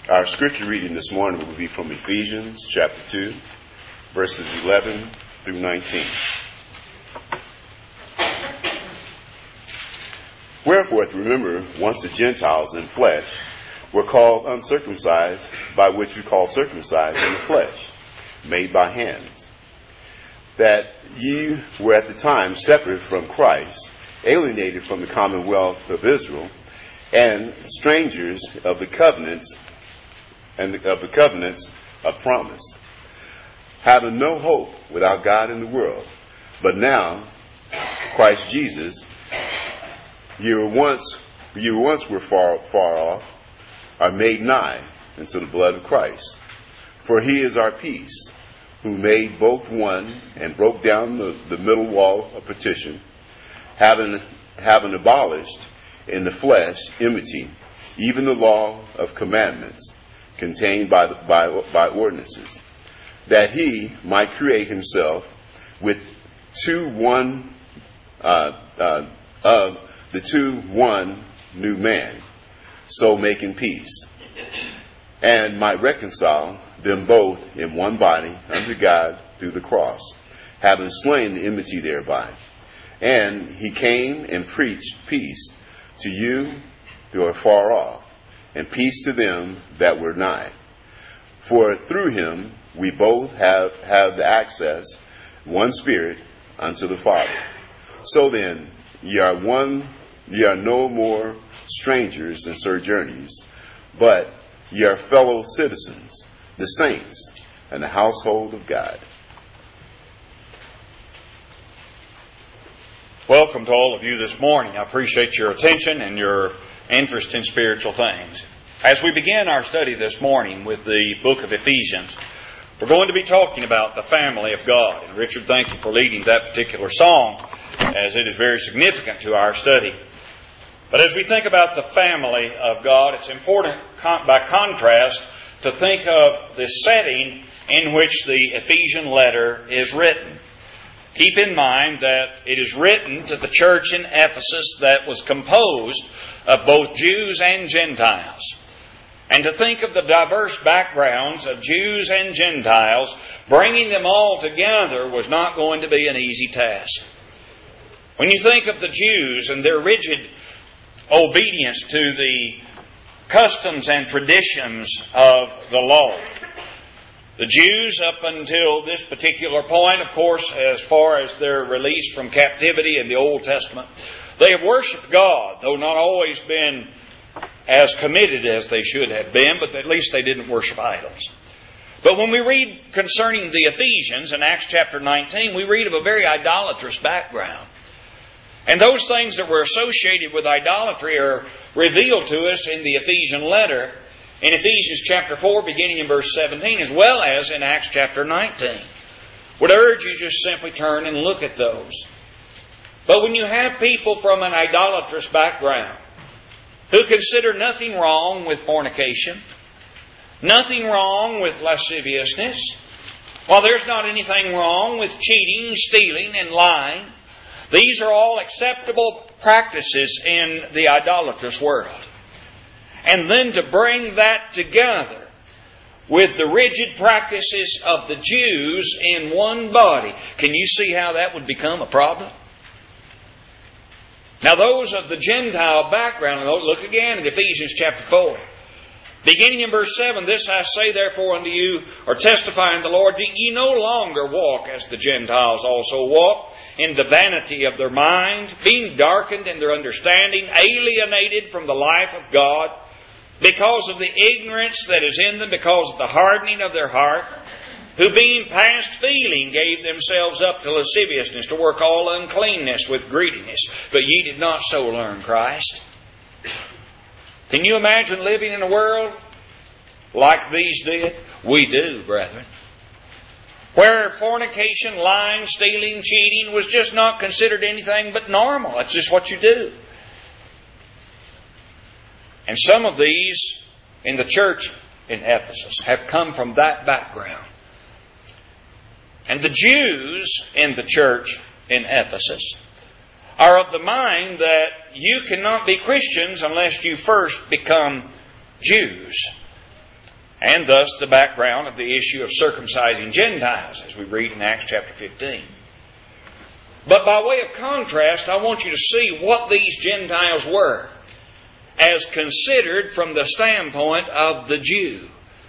Our scripture reading this morning will be from Ephesians chapter 2, verses 11 through 19. Wherefore, remember, once the Gentiles in flesh were called uncircumcised, by which we call circumcised in the flesh, made by hands, that ye were at the time separate from Christ, alienated from the commonwealth of Israel, and strangers of the covenants of promise, having no hope without God in the world. But now, Christ Jesus, you once were far off, are made nigh unto the blood of Christ. For he is our peace, who made both one and broke down the middle wall of partition, having abolished in the flesh enmity, even the law of commandments contained by ordinances, that he might create himself with one new man, so making peace, and might reconcile them both in one body unto God through the cross, having slain the enmity thereby. And he came and preached peace to you who are far off, and peace to them that were nigh. For through him we both have the access, one Spirit, unto the Father. So then, ye are no more strangers and sojourners, but ye are fellow citizens, the saints, and the household of God. Welcome to all of you this morning. I appreciate your attention and your interest in spiritual things. As we begin our study this morning with the book of Ephesians, we're going to be talking about the family of God. And Richard, thank you for leading that particular song, as it is very significant to our study. But as we think about the family of God, it's important, by contrast, to think of the setting in which the Ephesian letter is written. Keep in mind that it is written to the church in Ephesus that was composed of both Jews and Gentiles. And to think of the diverse backgrounds of Jews and Gentiles, bringing them all together was not going to be an easy task. When you think of the Jews and their rigid obedience to the customs and traditions of the law, the Jews, up until this particular point, of course, as far as their release from captivity in the Old Testament, they have worshipped God, though not always been as committed as they should have been, but at least they didn't worship idols. But when we read concerning the Ephesians in Acts chapter 19, we read of a very idolatrous background. And those things that were associated with idolatry are revealed to us in the Ephesian letter, in Ephesians chapter 4, beginning in verse 17, as well as in Acts chapter 19. Would urge you just simply turn and look at those. But when you have people from an idolatrous background who consider nothing wrong with fornication, nothing wrong with lasciviousness, while there's not anything wrong with cheating, stealing, and lying, these are all acceptable practices in the idolatrous world. And then to bring that together with the rigid practices of the Jews in one body, can you see how that would become a problem? Now those of the Gentile background, look again at Ephesians chapter 4. Beginning in verse 7, this I say therefore unto you, or testify in the Lord, that ye no longer walk as the Gentiles also walk, in the vanity of their mind, being darkened in their understanding, alienated from the life of God, because of the ignorance that is in them, because of the hardening of their heart, who being past feeling gave themselves up to lasciviousness, to work all uncleanness with greediness. But ye did not so learn Christ. Can you imagine living in a world like these did? We do, brethren. Where fornication, lying, stealing, cheating was just not considered anything but normal. It's just what you do. And some of these in the church in Ephesus have come from that background. And the Jews in the church in Ephesus are of the mind that you cannot be Christians unless you first become Jews. and thus the background of the issue of circumcising Gentiles, as we read in Acts chapter 15. But by way of contrast, I want you to see what these Gentiles were, as considered from the standpoint of the Jew.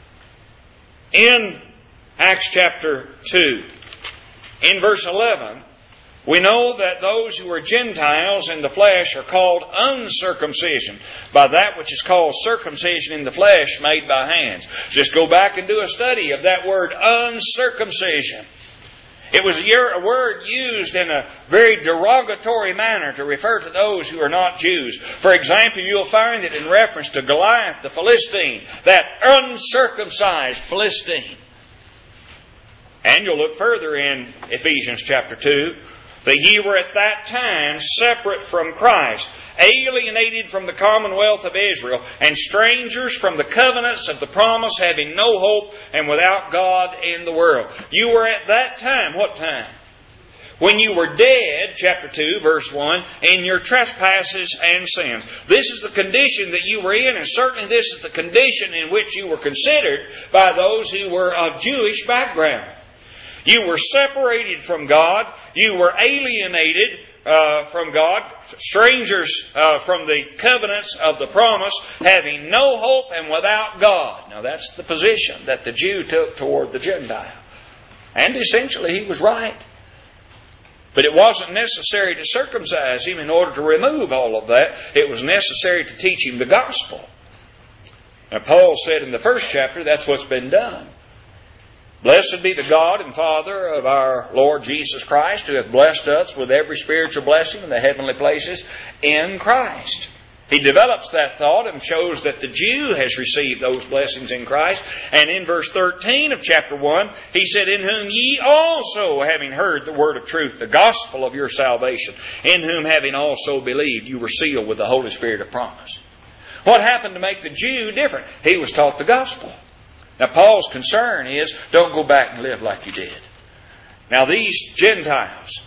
In Acts chapter 2, in verse 11, we know that those who are Gentiles in the flesh are called uncircumcision by that which is called circumcision in the flesh made by hands. Just go back and do a study of that word uncircumcision. It was a word used in a very derogatory manner to refer to those who are not Jews. For example, you'll find it in reference to Goliath the Philistine, that uncircumcised Philistine. And you'll look further in Ephesians chapter 2, that ye were at that time separate from Christ, alienated from the commonwealth of Israel, and strangers from the covenants of the promise, having no hope and without God in the world. You were at that time, what time? When you were dead, chapter 2, verse 1, in your trespasses and sins. This is the condition that you were in, and certainly this is the condition in which you were considered by those who were of Jewish background. You were separated from God. You were alienated from God. Strangers from the covenants of the promise, having no hope and without God. Now that's the position that the Jew took toward the Gentile. And essentially he was right. But it wasn't necessary to circumcise him in order to remove all of that. It was necessary to teach him the gospel. Now Paul said in the first chapter that's what's been done. Blessed be the God and Father of our Lord Jesus Christ, who hath blessed us with every spiritual blessing in the heavenly places in Christ. He develops that thought and shows that the Jew has received those blessings in Christ. And in verse 13 of chapter 1, he said, in whom ye also, having heard the word of truth, the gospel of your salvation, in whom having also believed, you were sealed with the Holy Spirit of promise. What happened to make the Jew different? He was taught the gospel. Now Paul's concern is, don't go back and live like you did. Now these Gentiles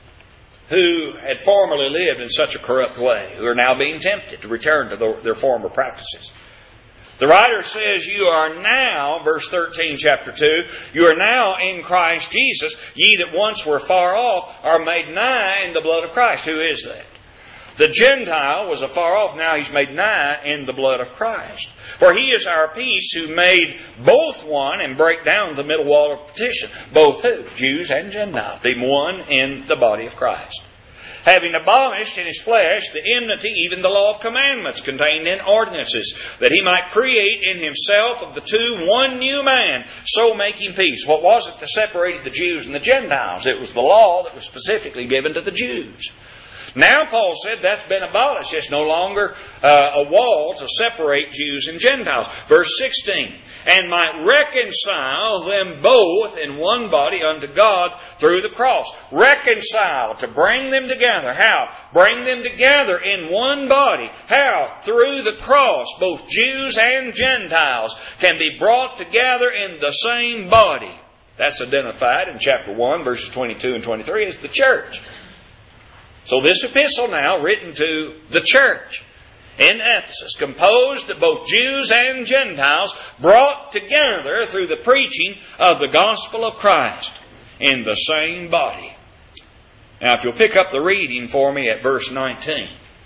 who had formerly lived in such a corrupt way, who are now being tempted to return to their former practices. The writer says, you are now, verse 13, chapter 2, you are now in Christ Jesus. Ye that once were far off are made nigh in the blood of Christ. Who is that? The Gentile was afar off, now he's made nigh in the blood of Christ. For he is our peace, who made both one and break down the middle wall of partition. Both who? Jews and Gentiles. Being one in the body of Christ. Having abolished in his flesh the enmity, even the law of commandments contained in ordinances, that he might create in himself of the two one new man, so making peace. What was it that separated the Jews and the Gentiles? It was the law that was specifically given to the Jews. Now Paul said that's been abolished. It's no longer a wall to separate Jews and Gentiles. Verse 16, and might reconcile them both in one body unto God through the cross. Reconcile, to bring them together. How? Bring them together in one body. How? Through the cross. Both Jews and Gentiles can be brought together in the same body. That's identified in chapter 1, verses 22 and 23 as the church. So this epistle now, written to the church in Ephesus, composed of both Jews and Gentiles, brought together through the preaching of the gospel of Christ in the same body. Now if you'll pick up the reading for me at verse 19.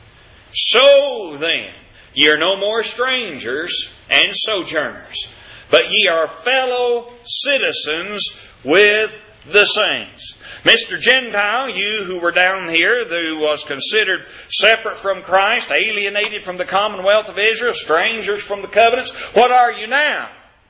So then, ye are no more strangers and sojourners, but ye are fellow citizens with the saints. Mr. Gentile, you who were down here, who was considered separate from Christ, alienated from the commonwealth of Israel, strangers from the covenants, what are you now?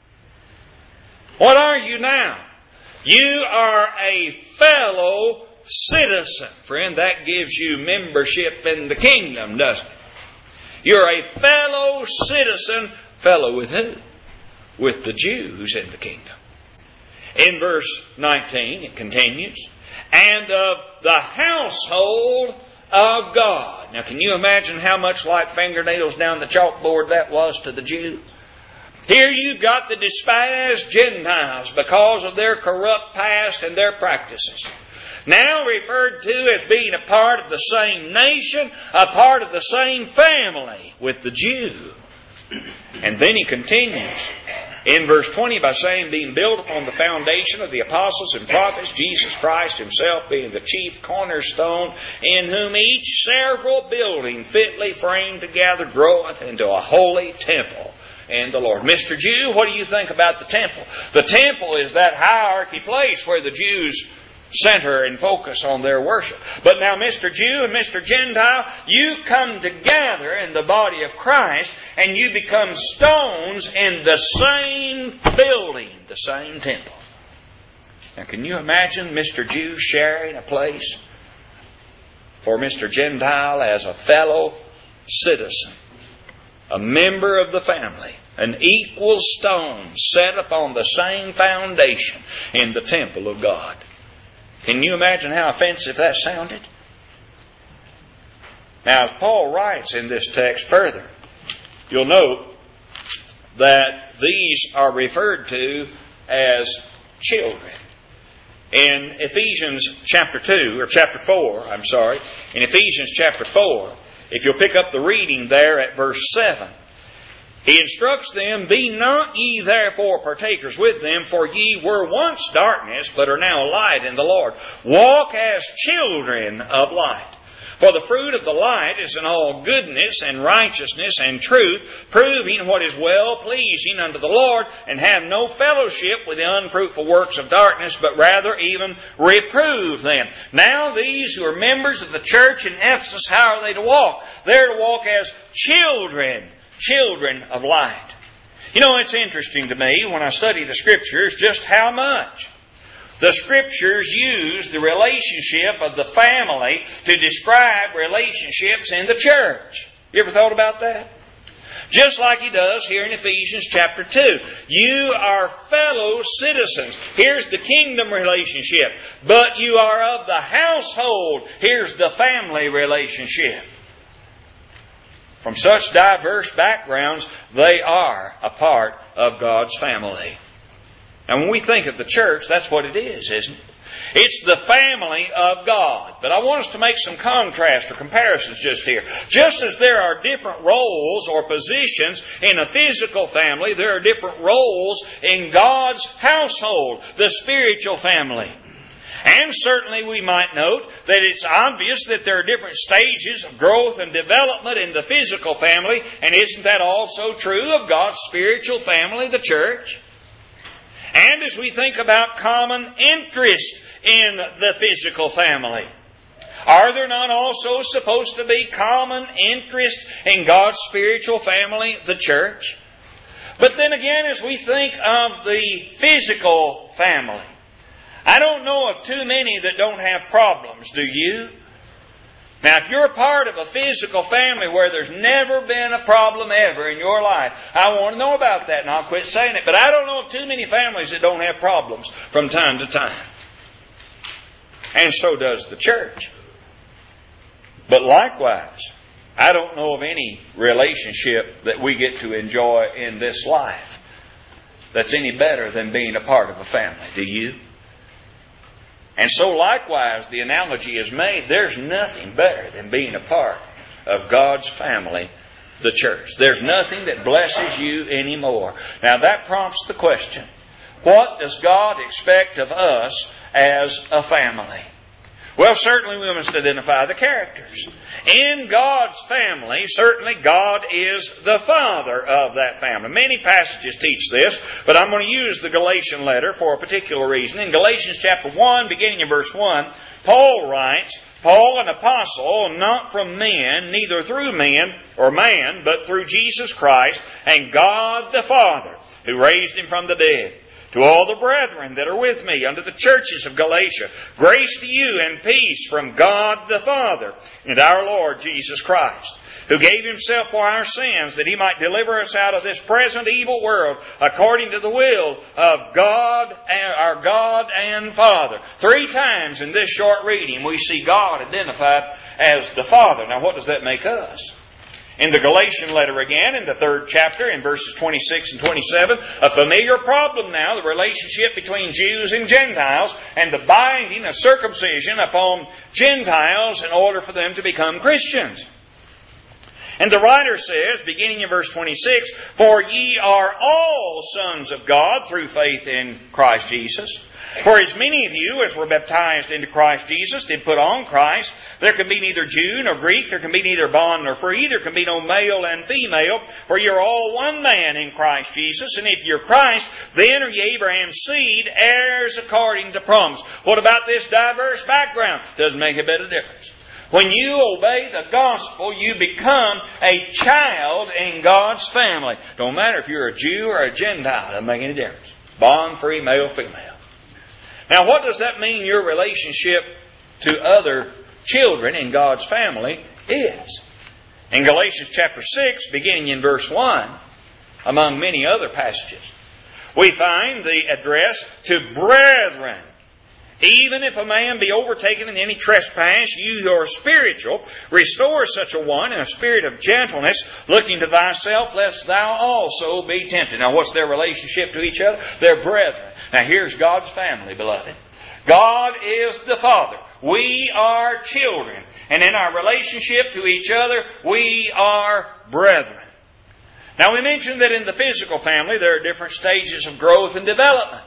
What are you now? You are a fellow citizen. Friend, that gives you membership in the kingdom, doesn't it? You're a fellow citizen. Fellow with who? With the Jews in the kingdom. In verse 19, it continues, and of the household of God. Now, can you imagine how much like fingernails down the chalkboard that was to the Jew? Here you've got the despised Gentiles because of their corrupt past and their practices. Now referred to as being a part of the same nation, a part of the same family with the Jew. And then he continues, in verse 20 by saying, being built upon the foundation of the apostles and prophets, Jesus Christ himself being the chief cornerstone, in whom each several building fitly framed together groweth into a holy temple in the Lord. Mr. Jew, what do you think about the temple? The temple is that hierarchy place where the Jews center and focus on their worship. But now, Mr. Jew and Mr. Gentile, you come together in the body of Christ and you become stones in the same building, the same temple. Now, can you imagine Mr. Jew sharing a place for Mr. Gentile as a fellow citizen, a member of the family, an equal stone set upon the same foundation in the temple of God? Can you imagine how offensive that sounded? Now, as Paul writes in this text further, you'll note that these are referred to as children. In Ephesians chapter 4, in Ephesians chapter 4, if you'll pick up the reading there at verse 7, he instructs them, be not ye therefore partakers with them, for ye were once darkness, but are now light in the Lord. Walk as children of light. For the fruit of the light is in all goodness and righteousness and truth, proving what is well pleasing unto the Lord, and have no fellowship with the unfruitful works of darkness, but rather even reprove them. Now these who are members of the church in Ephesus, how are they to walk? They're to walk as children of light. You know, it's interesting to me when I study the Scriptures just how much the Scriptures use the relationship of the family to describe relationships in the church. You ever thought about that? Just like he does here in Ephesians chapter 2. You are fellow citizens. Here's the kingdom relationship. But you are of the household. Here's the family relationship. From such diverse backgrounds, they are a part of God's family. And when we think of the church, that's what it is, isn't it? It's the family of God. But I want us to make some contrast or comparisons just here. Just as there are different roles or positions in a physical family, there are different roles in God's household, the spiritual family. And certainly we might note that it's obvious that there are different stages of growth and development in the physical family. And isn't that also true of God's spiritual family, the church? And as we think about common interest in the physical family, are there not also supposed to be common interest in God's spiritual family, the church? But then again, as we think of the physical family, I don't know of too many that don't have problems, do you? Now, if you're a part of a physical family where there's never been a problem ever in your life, I want to know about that and I'll quit saying it. But I don't know of too many families that don't have problems from time to time. And so does the church. But likewise, I don't know of any relationship that we get to enjoy in this life that's any better than being a part of a family. Do you? And so likewise, the analogy is made, there's nothing better than being a part of God's family, the church. There's nothing that blesses you anymore. Now that prompts the question, what does God expect of us as a family? Well, certainly we must identify the characters. In God's family, certainly God is the father of that family. Many passages teach this, but I'm going to use the Galatian letter for a particular reason. In Galatians chapter 1, beginning in verse 1, Paul writes, Paul, an apostle, not from men, neither through men or man, but through Jesus Christ and God the Father, who raised him from the dead. To all the brethren that are with me unto the churches of Galatia, grace to you and peace from God the Father and our Lord Jesus Christ, who gave himself for our sins that he might deliver us out of this present evil world according to the will of God, our God and Father. 3 times in this short reading we see God identified as the Father. Now what does that make us? In the Galatian letter again, in the 3rd chapter, in verses 26 and 27, a familiar problem now, the relationship between Jews and Gentiles, and the binding of circumcision upon Gentiles in order for them to become Christians. And the writer says, beginning in verse 26, For ye are all sons of God through faith in Christ Jesus. For as many of you as were baptized into Christ Jesus did put on Christ, there can be neither Jew nor Greek, there can be neither bond nor free, there can be no male and female, for you're all one man in Christ Jesus. And if you're Christ, then are ye Abraham's seed, heirs according to promise. What about this diverse background? Doesn't make a bit of difference. When you obey the gospel, you become a child in God's family. Don't matter if you're a Jew or a Gentile. Doesn't make any difference. Bond, free, male, female. Now, what does that mean your relationship to other children in God's family is? In Galatians chapter 6, beginning in verse 1, among many other passages, we find the address to brethren. Even if a man be overtaken in any trespass, you who are spiritual, restore such a one in a spirit of gentleness, looking to thyself, lest thou also be tempted. Now, what's their relationship to each other? They're brethren. Now, here's God's family, beloved. God is the Father. We are children. And in our relationship to each other, we are brethren. Now, we mentioned that in the physical family, there are different stages of growth and development.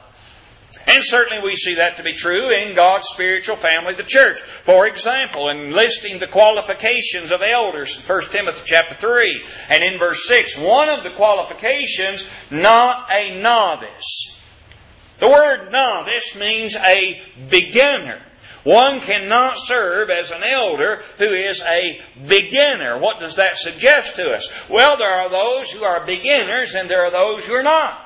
And certainly we see that to be true in God's spiritual family, the church. For example, in listing the qualifications of elders in 1 Timothy chapter 3 and in verse 6, one of the qualifications, not a novice. The word novice means a beginner. One cannot serve as an elder who is a beginner. What does that suggest to us? Well, there are those who are beginners and there are those who are not.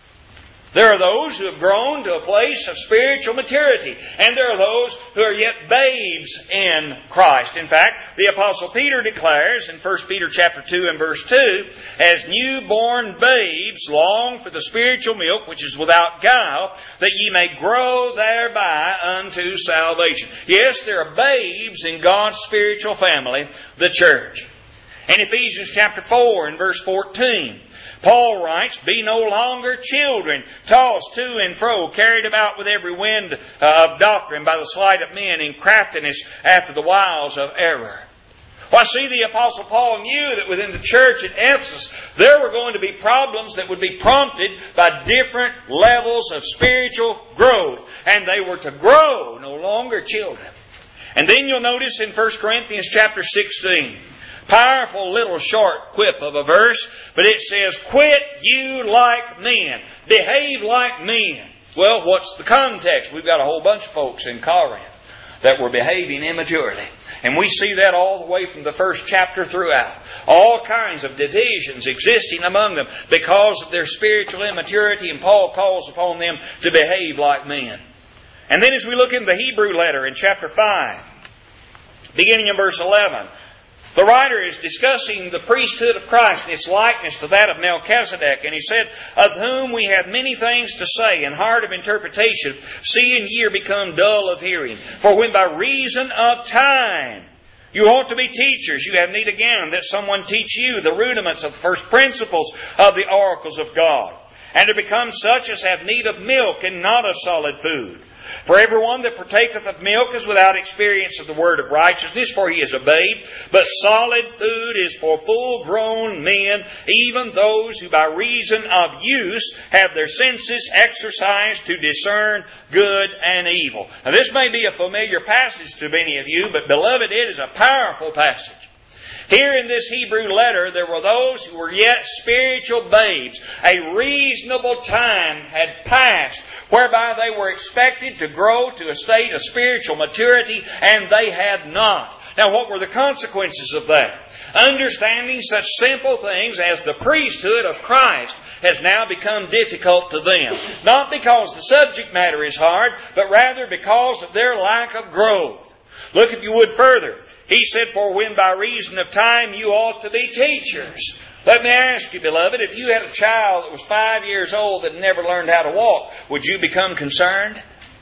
There are those who have grown to a place of spiritual maturity. And there are those who are yet babes in Christ. In fact, the Apostle Peter declares in 1 Peter chapter 2 and verse 2, As newborn babes long for the spiritual milk which is without guile, that ye may grow thereby unto salvation. Yes, there are babes in God's spiritual family, the church. In Ephesians chapter 4 and verse 14, Paul writes, Be no longer children, tossed to and fro, carried about with every wind of doctrine by the sleight of men in craftiness after the wiles of error. Well, see, the Apostle Paul knew that within the church at Ephesus, there were going to be problems that would be prompted by different levels of spiritual growth. And they were to grow, no longer children. And then you'll notice in 1 Corinthians chapter 16, powerful little short quip of a verse, but it says, Quit you like men. Behave like men. Well, what's the context? We've got a whole bunch of folks in Corinth that were behaving immaturely. And we see that all the way from the first chapter throughout. All kinds of divisions existing among them because of their spiritual immaturity, and Paul calls upon them to behave like men. And then as we look in the Hebrew letter in chapter 5, beginning in verse 11, the writer is discussing the priesthood of Christ and its likeness to that of Melchizedek. And he said, Of whom we have many things to say and hard of interpretation, seeing ye are become dull of hearing. For when by reason of time you ought to be teachers, you have need again that someone teach you the rudiments of the first principles of the oracles of God, and to become such as have need of milk and not of solid food. For everyone that partaketh of milk is without experience of the word of righteousness, for he is a babe. But solid food is for full-grown men, even those who by reason of use have their senses exercised to discern good and evil. Now this may be a familiar passage to many of you, but beloved, it is a powerful passage. Here in this Hebrew letter, there were those who were yet spiritual babes. A reasonable time had passed whereby they were expected to grow to a state of spiritual maturity, and they had not. Now, what were the consequences of that? Understanding such simple things as the priesthood of Christ has now become difficult to them. Not because the subject matter is hard, but rather because of their lack of growth. Look, if you would, further. He said, For when by reason of time you ought to be teachers. Let me ask you, beloved, if you had a child that was 5 years old that never learned how to walk, would you become concerned?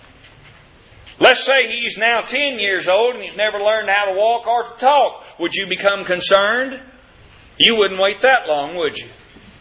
Let's say he's now 10 years old and he's never learned how to walk or to talk. Would you become concerned? You wouldn't wait that long, would you?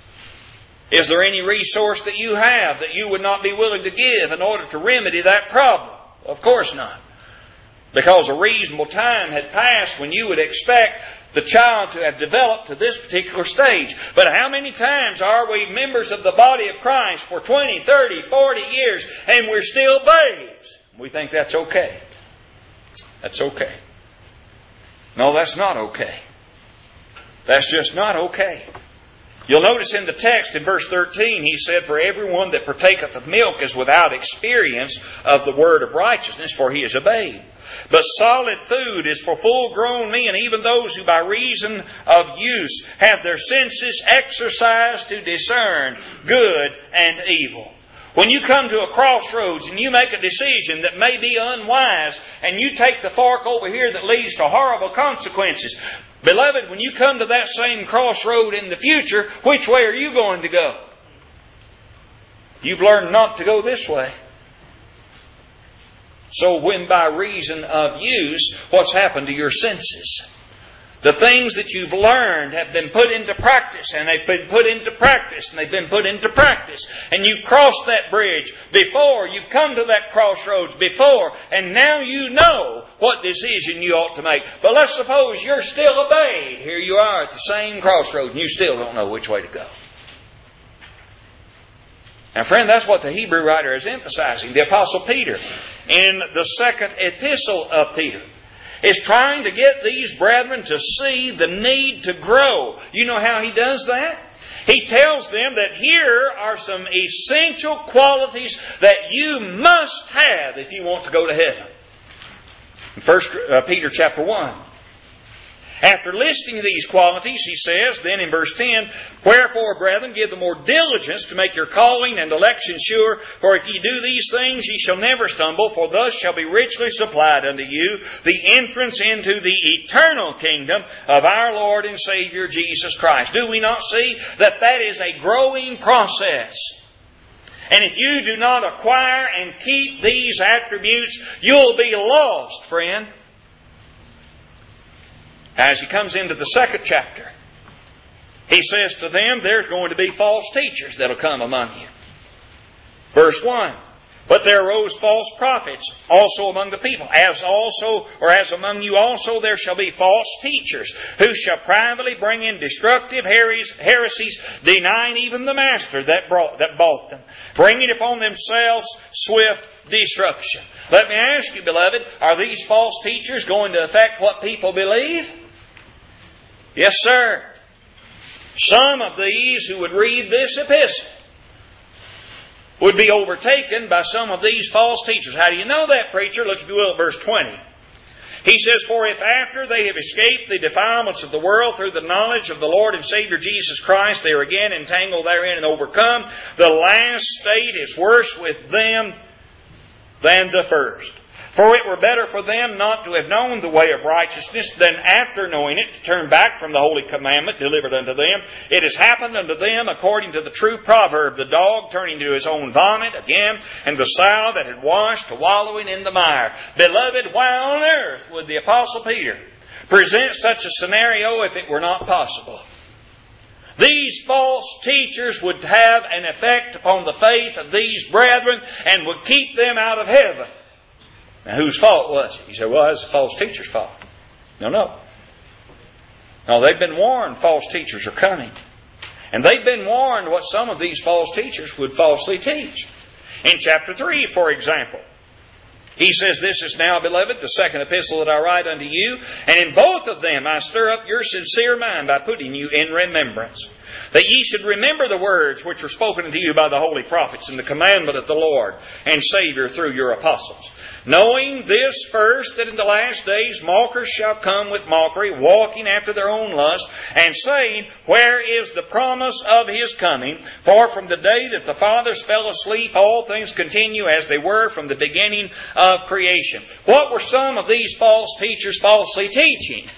Is there any resource that you have that you would not be willing to give in order to remedy that problem? Of course not. Because a reasonable time had passed when you would expect the child to have developed to this particular stage. But how many times are we members of the body of Christ for 20, 30, 40 years and we're still babes? We think that's okay. That's okay. No, that's not okay. That's just not okay. You'll notice in the text in verse 13, he said, "For everyone that partaketh of milk is without experience of the word of righteousness, for he is a babe. But solid food is for full-grown men, even those who by reason of use have their senses exercised to discern good and evil." When you come to a crossroads and you make a decision that may be unwise, and you take the fork over here that leads to horrible consequences, beloved, when you come to that same crossroad in the future, which way are you going to go? You've learned not to go this way. So when by reason of use, what's happened to your senses? The things that you've learned have been put into practice, and they've been put into practice, and they've been put into practice. And you've crossed that bridge before, you've come to that crossroads before, and now you know what decision you ought to make. But let's suppose you're still a babe. Here you are at the same crossroads, and you still don't know which way to go. Now, friend, that's what the Hebrew writer is emphasizing. The Apostle Peter, in the second epistle of Peter, is trying to get these brethren to see the need to grow. You know how he does that? He tells them that here are some essential qualities that you must have if you want to go to heaven. In 1 Peter chapter 1. After listing these qualities, he says, then in verse 10, "Wherefore, brethren, give the more diligence to make your calling and election sure. For if ye do these things, ye shall never stumble. For thus shall be richly supplied unto you the entrance into the eternal kingdom of our Lord and Savior Jesus Christ." Do we not see that that is a growing process? And if you do not acquire and keep these attributes, you'll be lost, friend. As he comes into the second chapter, he says to them, there's going to be false teachers that'll come among you. Verse 1, "But there arose false prophets also among the people, as among you also there shall be false teachers, who shall privately bring in destructive heresies, denying even the master that bought them, bringing upon themselves swift destruction." Let me ask you, beloved, are these false teachers going to affect what people believe? Yes, sir. Some of these who would read this epistle would be overtaken by some of these false teachers. How do you know that, preacher? Look, if you will, at verse 20. He says, "For if after they have escaped the defilements of the world through the knowledge of the Lord and Savior Jesus Christ, they are again entangled therein and overcome, the last state is worse with them than the first. For it were better for them not to have known the way of righteousness than after knowing it to turn back from the holy commandment delivered unto them. It has happened unto them according to the true proverb, the dog turning to his own vomit again, and the sow that had washed to wallowing in the mire." Beloved, why on earth would the Apostle Peter present such a scenario if it were not possible? These false teachers would have an effect upon the faith of these brethren and would keep them out of heaven. Now, whose fault was it? You say, well, that's the false teacher's fault. No. They've been warned false teachers are coming. And they've been warned what some of these false teachers would falsely teach. In chapter 3, for example, he says, "This is now, beloved, the second epistle that I write unto you, and in both of them I stir up your sincere mind by putting you in remembrance, that ye should remember the words which were spoken unto you by the holy prophets, and the commandment of the Lord and Savior through your apostles. Knowing this first, that in the last days mockers shall come with mockery, walking after their own lust, and saying, Where is the promise of His coming? For from the day that the fathers fell asleep, all things continue as they were from the beginning of creation." What were some of these false teachers falsely teaching?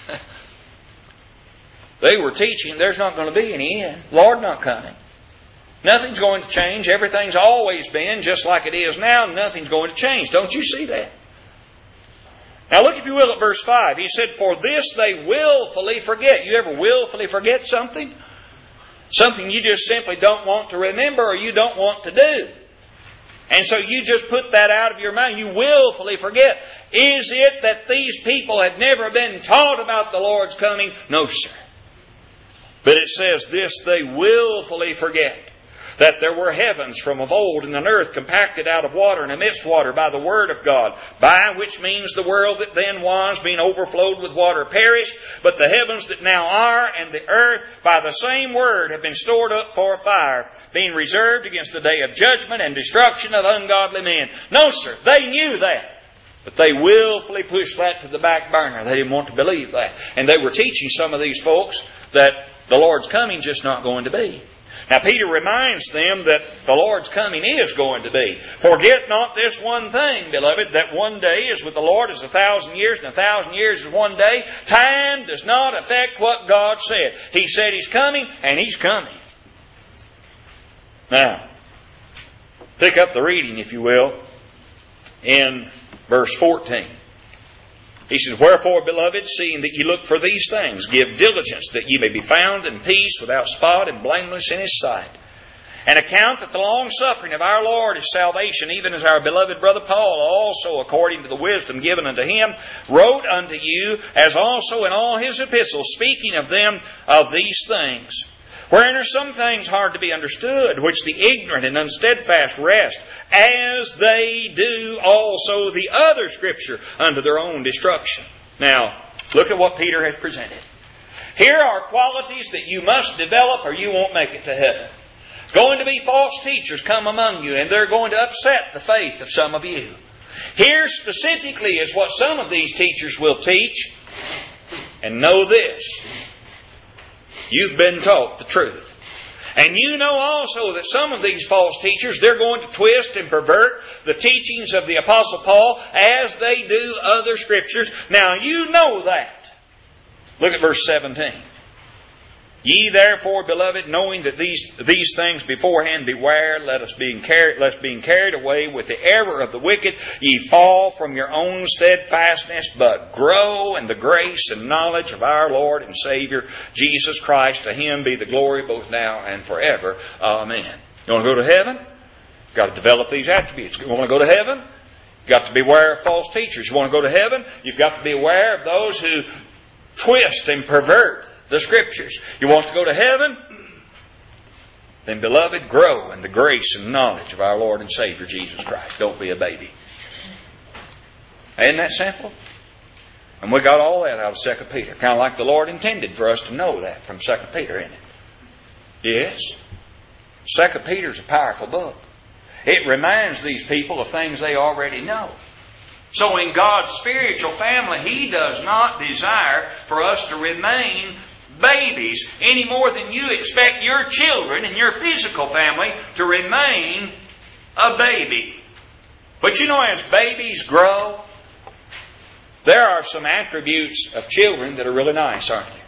They were teaching there's not going to be any end. Lord not coming. Nothing's going to change. Everything's always been just like it is now. Nothing's going to change. Don't you see that? Now look, if you will, at verse 5. He said, "For this they willfully forget." You ever willfully forget something? Something you just simply don't want to remember or you don't want to do. And so you just put that out of your mind. You willfully forget. Is it that these people had never been taught about the Lord's coming? No, sir. But it says this, they willfully forget that there were heavens from of old and an earth compacted out of water and amidst water by the word of God, by which means the world that then was, being overflowed with water, perished, but the heavens that now are and the earth by the same word have been stored up for fire, being reserved against the day of judgment and destruction of ungodly men. No, sir, they knew that. But they willfully pushed that to the back burner. They didn't want to believe that. And they were teaching some of these folks that the Lord's coming is just not going to be. Now Peter reminds them that the Lord's coming is going to be. Forget not this one thing, beloved, that one day is with the Lord as 1,000 years, and 1,000 years is one day. Time does not affect what God said. He said He's coming, and He's coming. Now, pick up the reading, if you will, in verse 14. He says, wherefore, beloved, seeing that ye look for these things, give diligence that ye may be found in peace, without spot and blameless in His sight. And account that the long suffering of our Lord is salvation, even as our beloved brother Paul also, according to the wisdom given unto him, wrote unto you, as also in all his epistles, speaking of them of these things. Wherein are some things hard to be understood, which the ignorant and unsteadfast wrest, as they do also the other Scripture unto their own destruction. Now, look at what Peter has presented. Here are qualities that you must develop or you won't make it to heaven. There's going to be false teachers come among you, and they're going to upset the faith of some of you. Here specifically is what some of these teachers will teach. And know this. You've been taught the truth. And you know also that some of these false teachers, they're going to twist and pervert the teachings of the Apostle Paul as they do other Scriptures. Now you know that. Look at verse 17. Ye therefore, beloved, knowing that these things beforehand, beware, lest being carried away with the error of the wicked, ye fall from your own steadfastness, but grow in the grace and knowledge of our Lord and Savior, Jesus Christ. To Him be the glory both now and forever. Amen. You want to go to heaven? You've got to develop these attributes. You want to go to heaven? You've got to beware of false teachers. You want to go to heaven? You've got to be aware of those who twist and pervert the Scriptures. You want to go to heaven? Then, beloved, grow in the grace and knowledge of our Lord and Savior, Jesus Christ. Don't be a baby. Isn't that simple? And we got all that out of 2 Peter. Kind of like the Lord intended for us to know that from 2 Peter, isn't it? Yes. 2 Peter's a powerful book. It reminds these people of things they already know. So in God's spiritual family, He does not desire for us to remain babies any more than you expect your children in your physical family to remain a baby. But you know, as babies grow, there are some attributes of children that are really nice, aren't they?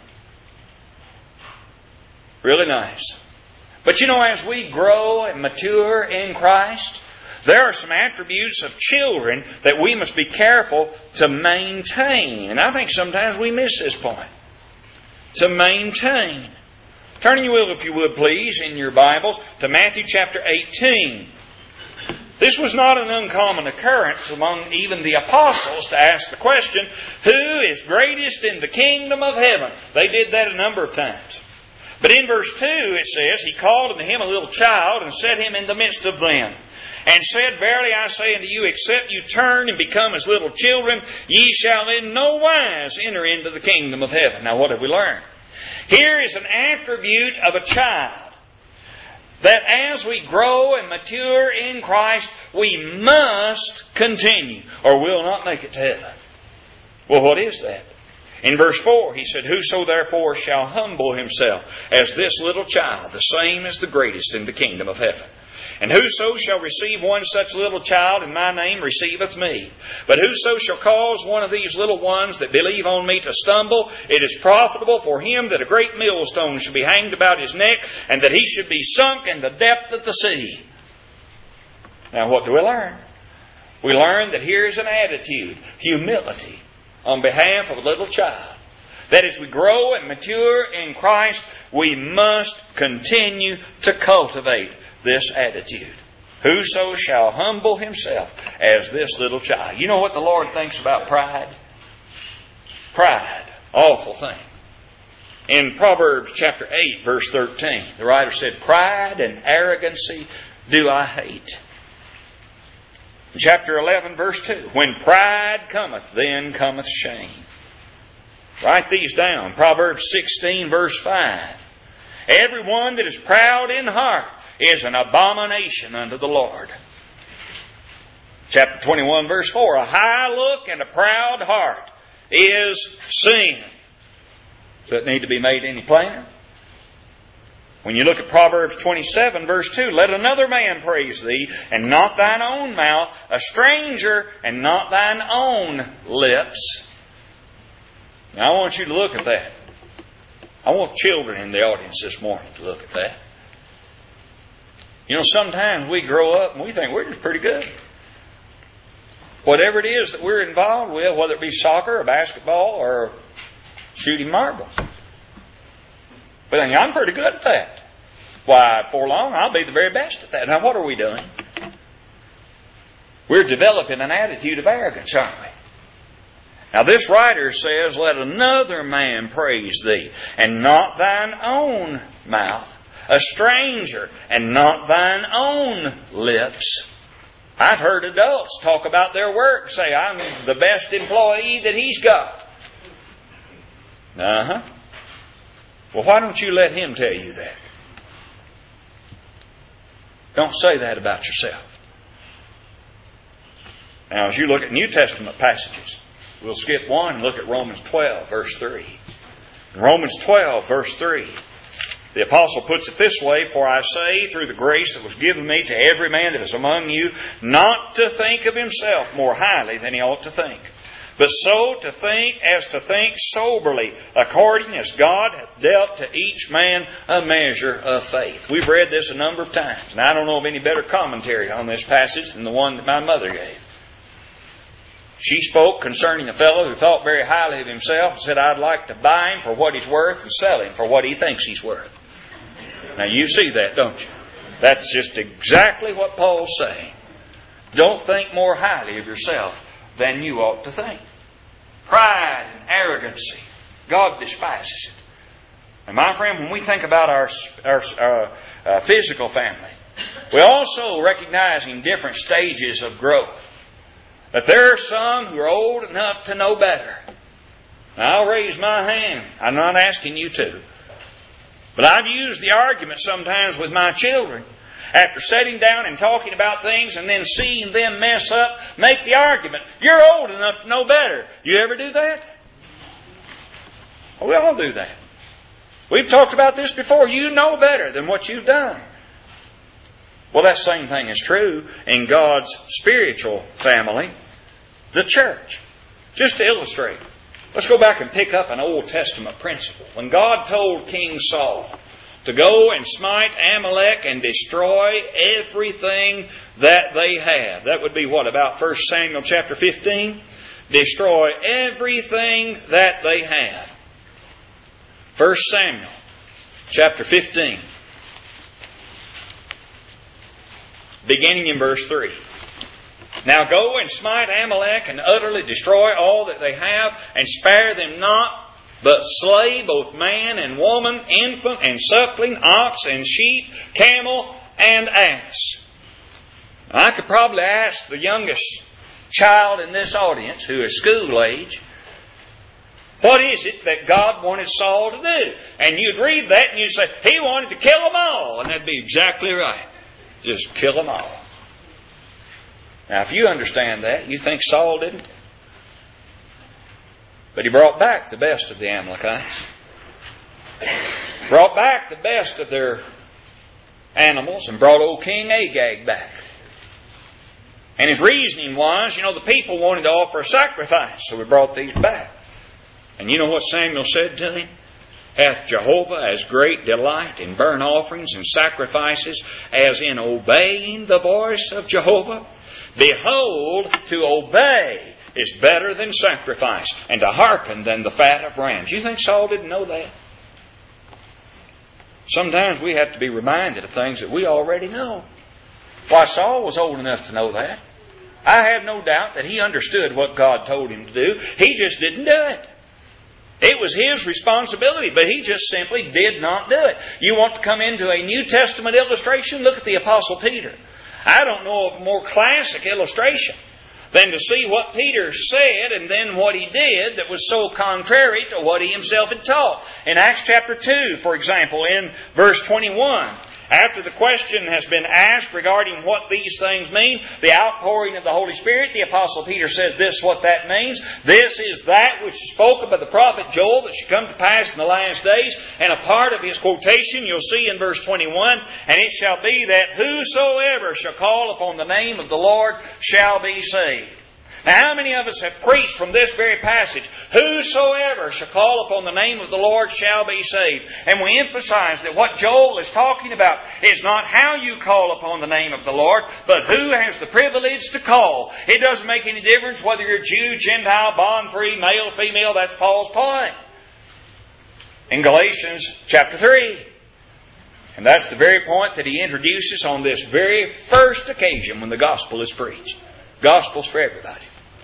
Really nice. But you know, as we grow and mature in Christ, there are some attributes of children that we must be careful to maintain. And I think sometimes we miss this point. To maintain. Turn, if you would please, in your Bibles to Matthew chapter 18. This was not an uncommon occurrence among even the apostles to ask the question, who is greatest in the kingdom of heaven? They did that a number of times. But in verse 2 it says, He called unto him a little child and set him in the midst of them. And said, Verily I say unto you, except you turn and become as little children, ye shall in no wise enter into the kingdom of heaven. Now what have we learned? Here is an attribute of a child. That as we grow and mature in Christ, we must continue, or we'll not make it to heaven. Well, what is that? In verse 4, he said, Whoso therefore shall humble himself as this little child, the same is the greatest in the kingdom of heaven. And whoso shall receive one such little child in my name receiveth me. But whoso shall cause one of these little ones that believe on me to stumble, it is profitable for him that a great millstone should be hanged about his neck, and that he should be sunk in the depth of the sea. Now what do we learn? We learn that here is an attitude, humility, on behalf of a little child. That as we grow and mature in Christ, we must continue to cultivate this attitude. Whoso shall humble himself as this little child. You know what the Lord thinks about pride? Pride. Awful thing. In Proverbs chapter 8, verse 13, the writer said, pride and arrogancy do I hate. In chapter 11, verse 2, when pride cometh, then cometh shame. Write these down. Proverbs 16, verse 5. Everyone that is proud in heart is an abomination unto the Lord. Chapter 21, verse 4, a high look and a proud heart is sin. Does that need to be made any plainer? When you look at Proverbs 27, verse 2, let another man praise thee, and not thine own mouth, a stranger, and not thine own lips. Now I want you to look at that. I want children in the audience this morning to look at that. You know, sometimes we grow up and we think we're just pretty good. Whatever it is that we're involved with, whether it be soccer or basketball or shooting marbles. But I'm pretty good at that. Why, before long, I'll be the very best at that. Now, what are we doing? We're developing an attitude of arrogance, aren't we? Now, this writer says, let another man praise thee, and not thine own mouth, a stranger, and not thine own lips. I've heard adults talk about their work, say, I'm the best employee that he's got. Uh-huh. Well, why don't you let him tell you that? Don't say that about yourself. Now, as you look at New Testament passages, we'll skip one and look at Romans 12, verse 3. In Romans 12, verse 3, the apostle puts it this way, for I say, through the grace that was given me to every man that is among you, not to think of himself more highly than he ought to think, but so to think as to think soberly, according as God hath dealt to each man a measure of faith. We've read this a number of times, and I don't know of any better commentary on this passage than the one that my mother gave. She spoke concerning a fellow who thought very highly of himself and said, I'd like to buy him for what he's worth and sell him for what he thinks he's worth. Now you see that, don't you? That's just exactly what Paul's saying. Don't think more highly of yourself than you ought to think. Pride and arrogancy, God despises it. And my friend, when we think about our physical family, we also recognizing different stages of growth. That there are some who are old enough to know better. Now, I'll raise my hand. I'm not asking you to. But I've used the argument sometimes with my children. After sitting down and talking about things and then seeing them mess up, make the argument, you're old enough to know better. You ever do that? Well, we all do that. We've talked about this before. You know better than what you've done. Well, that same thing is true in God's spiritual family, the church. Just to illustrate, let's go back and pick up an Old Testament principle. When God told King Saul to go and smite Amalek and destroy everything that they have. That would be what, about 1 Samuel chapter 15? Destroy everything that they have. 1 Samuel chapter 15. Beginning in verse 3. Now go and smite Amalek and utterly destroy all that they have and spare them not, but slay both man and woman, infant and suckling, ox and sheep, camel and ass. I could probably ask the youngest child in this audience, who is school age, what is it that God wanted Saul to do? And you'd read that and you'd say, he wanted to kill them all. And that'd be exactly right. Just kill them all. Now, if you understand that, you think Saul didn't. But he brought back the best of the Amalekites. Brought back the best of their animals and brought old King Agag back. And his reasoning was, the people wanted to offer a sacrifice, so we brought these back. And you know what Samuel said to him? Hath Jehovah as great delight in burnt offerings and sacrifices as in obeying the voice of Jehovah? Behold, to obey is better than sacrifice, and to hearken than the fat of rams. You think Saul didn't know that? Sometimes we have to be reminded of things that we already know. Why, Saul was old enough to know that. I have no doubt that he understood what God told him to do. He just didn't do it. It was his responsibility, but he just simply did not do it. You want to come into a New Testament illustration? Look at the Apostle Peter. I don't know of a more classic illustration than to see what Peter said and then what he did that was so contrary to what he himself had taught. In Acts chapter 2, for example, in verse 21, after the question has been asked regarding what these things mean, the outpouring of the Holy Spirit, the Apostle Peter says this is what that means. This is that which is spoken by the prophet Joel that should come to pass in the last days. And a part of his quotation you'll see in verse 21, and it shall be that whosoever shall call upon the name of the Lord shall be saved. Now, how many of us have preached from this very passage? Whosoever shall call upon the name of the Lord shall be saved. And we emphasize that what Joel is talking about is not how you call upon the name of the Lord, but who has the privilege to call. It doesn't make any difference whether you're Jew, Gentile, bond free, male, female. That's Paul's point. In Galatians chapter 3. And that's the very point that he introduces on this very first occasion when the gospel is preached. Gospel's for everybody.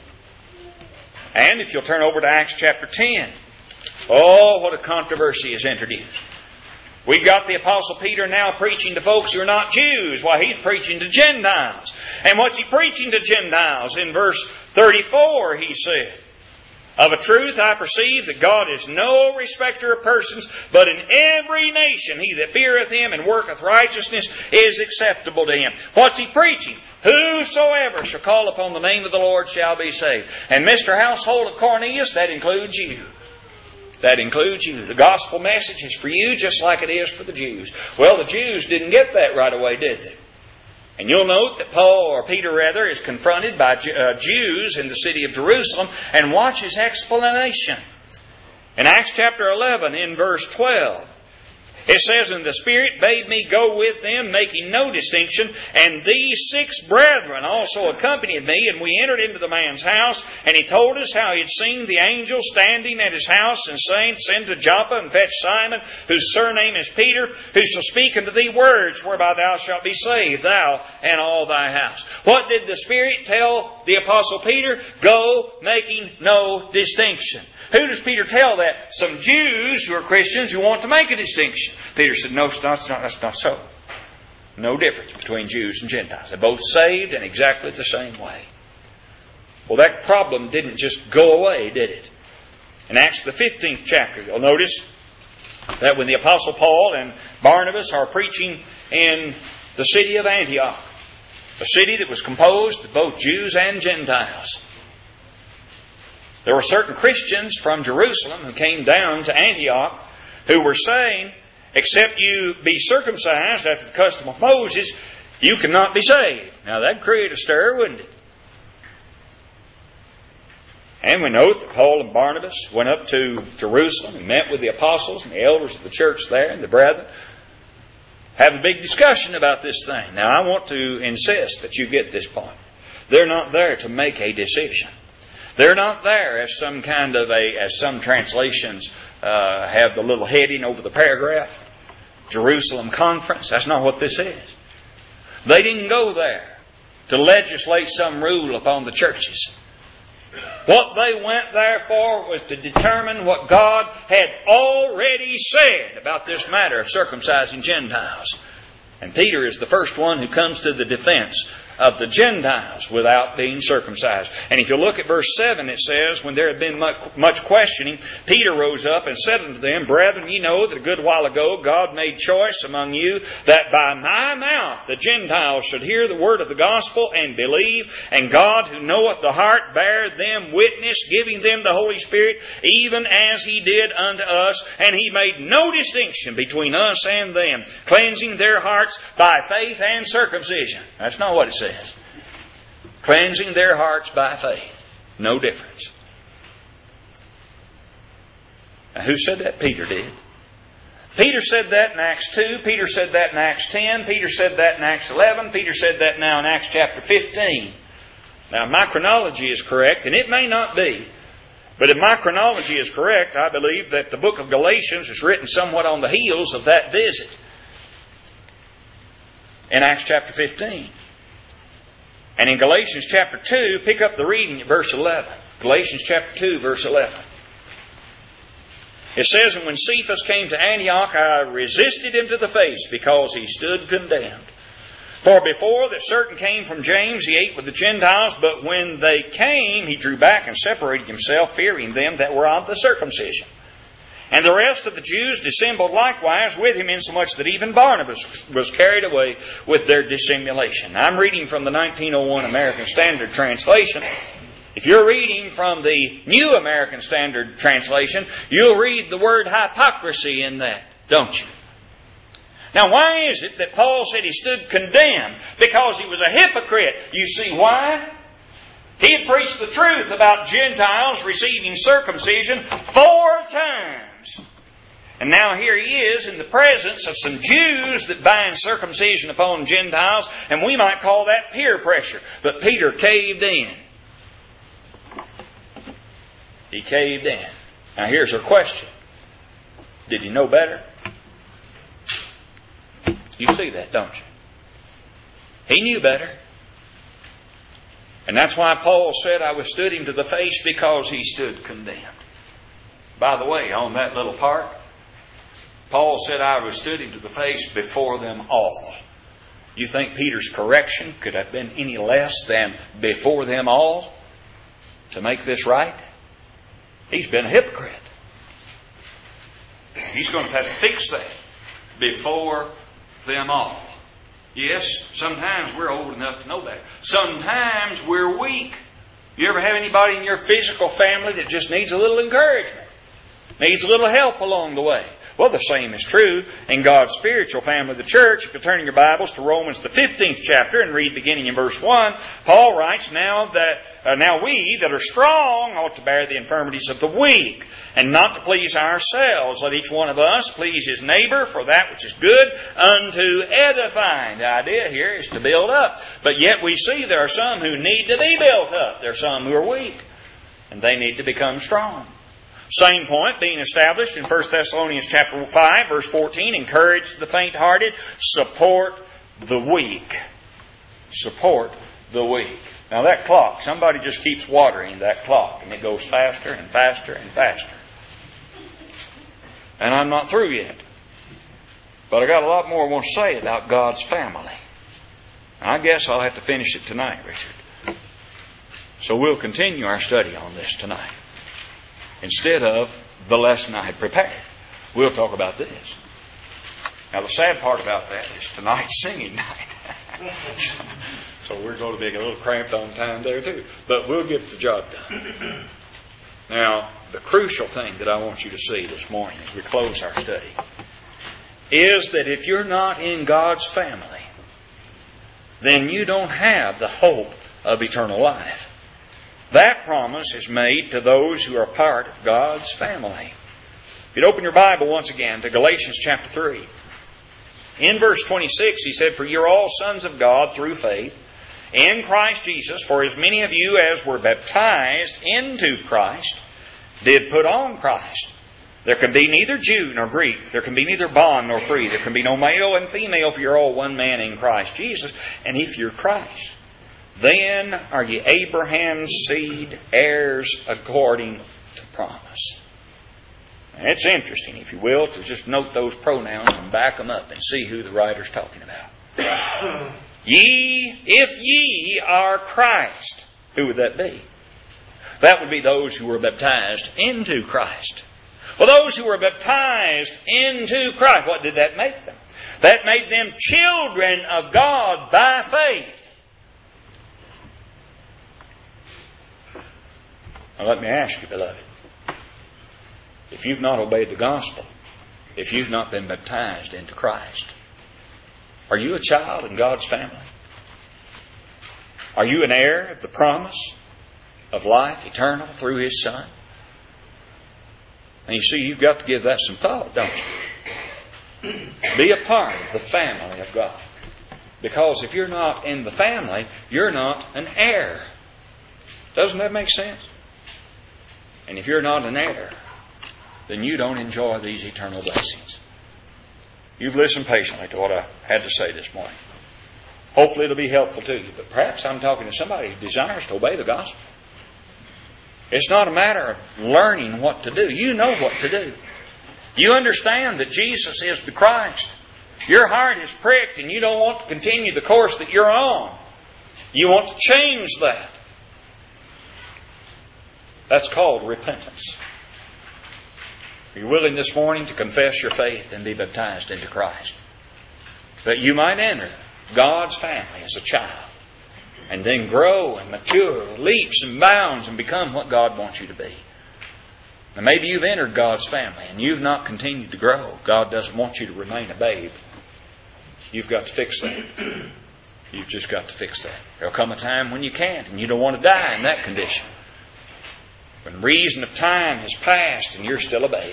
And if you'll turn over to Acts chapter 10, oh, what a controversy is introduced. We've got the Apostle Peter now preaching to folks who are not Jews, while he's preaching to Gentiles. And what's he preaching to Gentiles? In verse 34, he said, of a truth I perceive that God is no respecter of persons, but in every nation he that feareth him and worketh righteousness is acceptable to him. What's he preaching? Whosoever shall call upon the name of the Lord shall be saved. And Mr. Household of Cornelius, that includes you. That includes you. The gospel message is for you just like it is for the Jews. Well, the Jews didn't get that right away, did they? And you'll note that Peter is confronted by Jews in the city of Jerusalem, and watch his explanation. In Acts chapter 11, in verse 12, it says, and the Spirit bade me go with them, making no distinction. And these 6 brethren also accompanied me, and we entered into the man's house. And he told us how he had seen the angel standing at his house, and saying, send to Joppa and fetch Simon, whose surname is Peter, who shall speak unto thee words whereby thou shalt be saved, thou and all thy house. What did the Spirit tell the Apostle Peter? Go, making no distinction. Who does Peter tell that? Some Jews who are Christians who want to make a distinction. Peter said, no, that's not so. No difference between Jews and Gentiles. They're both saved in exactly the same way. Well, that problem didn't just go away, did it? In Acts the 15th chapter, you'll notice that when the Apostle Paul and Barnabas are preaching in the city of Antioch, a city that was composed of both Jews and Gentiles, there were certain Christians from Jerusalem who came down to Antioch who were saying, except you be circumcised after the custom of Moses, you cannot be saved. Now that'd create a stir, wouldn't it? And we note that Paul and Barnabas went up to Jerusalem and met with the apostles and the elders of the church there and the brethren. Have a big discussion about this thing. Now I want to insist that you get this point. They're not there to make a decision. They're not there as some kind of as some translations have the little heading over the paragraph, Jerusalem Conference. That's not what this is. They didn't go there to legislate some rule upon the churches. What they went there for was to determine what God had already said about this matter of circumcising Gentiles. And Peter is the first one who comes to the defense of the Gentiles without being circumcised. And if you look at verse 7, it says, when there had been much questioning, Peter rose up and said unto them, brethren, ye know that a good while ago God made choice among you that by my mouth the Gentiles should hear the word of the gospel and believe. And God, who knoweth the heart, bare them witness, giving them the Holy Spirit, even as He did unto us. And He made no distinction between us and them, cleansing their hearts by faith and circumcision. That's not what it says. Cleansing their hearts by faith. No difference. Now, who said that? Peter did. Peter said that in Acts 2. Peter said that in Acts 10. Peter said that in Acts 11. Peter said that now in Acts chapter 15. Now, my chronology is correct, and it may not be. But if my chronology is correct, I believe that the book of Galatians is written somewhat on the heels of that visit in Acts chapter 15. And in Galatians chapter 2, pick up the reading at verse 11. Galatians chapter 2, verse 11. It says, "And when Cephas came to Antioch, I resisted him to the face, because he stood condemned. For before that certain came from James, he ate with the Gentiles, but when they came, he drew back and separated himself, fearing them that were of the circumcision. And the rest of the Jews dissembled likewise with him, insomuch that even Barnabas was carried away with their dissimulation." I'm reading from the 1901 American Standard Translation. If you're reading from the New American Standard Translation, you'll read the word hypocrisy in that, don't you? Now, why is it that Paul said he stood condemned? Because he was a hypocrite. You see why? He had preached the truth about Gentiles receiving circumcision 4 times. And now here he is in the presence of some Jews that bind circumcision upon Gentiles, and we might call that peer pressure. But Peter caved in. He caved in. Now here's our question. Did he know better? You see that, don't you? He knew better. And that's why Paul said, "I withstood him to the face because he stood condemned." By the way, on that little part, Paul said, "I withstood him to the face before them all." You think Peter's correction could have been any less than "before them all" to make this right? He's been a hypocrite. He's going to have to fix that. Before them all. Yes, sometimes we're old enough to know that. Sometimes we're weak. You ever have anybody in your physical family that just needs a little encouragement? Needs a little help along the way? Well, the same is true in God's spiritual family, the church. If you turn in your Bibles to Romans the 15th chapter and read beginning in verse 1, Paul writes, now we that are strong ought to bear the infirmities of the weak, and not to please ourselves. Let each one of us please his neighbor for that which is good unto edifying. The idea here is to build up. But yet we see there are some who need to be built up. There are some who are weak, and they need to become strong. Same point being established in 1 Thessalonians chapter 5, verse 14. Encourage the faint-hearted. Support the weak. Support the weak. Now that clock, somebody just keeps watering that clock, and it goes faster and faster and faster. And I'm not through yet. But I got a lot more I want to say about God's family. I guess I'll have to finish it tonight, Richard. So we'll continue our study on this tonight. Instead of the lesson I had prepared. We'll talk about this. Now the sad part about that is tonight's singing night. So we're going to be a little cramped on time there too. But we'll get the job done. Now, the crucial thing that I want you to see this morning as we close our study is that if you're not in God's family, then you don't have the hope of eternal life. That promise is made to those who are part of God's family. If you'd open your Bible once again to Galatians chapter 3. In verse 26 he said, "For you're all sons of God through faith in Christ Jesus, for as many of you as were baptized into Christ did put on Christ. There can be neither Jew nor Greek. There can be neither bond nor free. There can be no male and female, for you're all one man in Christ Jesus. And if you're Christ, then are ye Abraham's seed, heirs according to promise." And it's interesting, if you will, to just note those pronouns and back them up and see who the writer's talking about. Ye, if ye are Christ. Who would that be? That would be those who were baptized into Christ. Well, those who were baptized into Christ, what did that make them? That made them children of God by faith. Now let me ask you, beloved, if you've not obeyed the gospel, if you've not been baptized into Christ, are you a child in God's family? Are you an heir of the promise of life eternal through His Son? And you see, you've got to give that some thought, don't you? Be a part of the family of God. Because if you're not in the family, you're not an heir. Doesn't that make sense? And if you're not an heir, then you don't enjoy these eternal blessings. You've listened patiently to what I had to say this morning. Hopefully it'll be helpful to you. But perhaps I'm talking to somebody who desires to obey the gospel. It's not a matter of learning what to do. You know what to do. You understand that Jesus is the Christ. Your heart is pricked and you don't want to continue the course that you're on. You want to change that. That's called repentance. Are you willing this morning to confess your faith and be baptized into Christ? That you might enter God's family as a child and then grow and mature with leaps and bounds and become what God wants you to be. Now maybe you've entered God's family and you've not continued to grow. God doesn't want you to remain a babe. You've got to fix that. You've just got to fix that. There'll come a time when you can't and you don't want to die in that condition. When reason of time has passed and you're still a babe.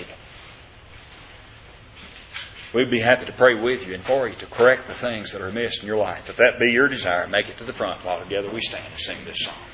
We'd be happy to pray with you and for you to correct the things that are amiss in your life. If that be your desire, make it to the front while together we stand and sing this song.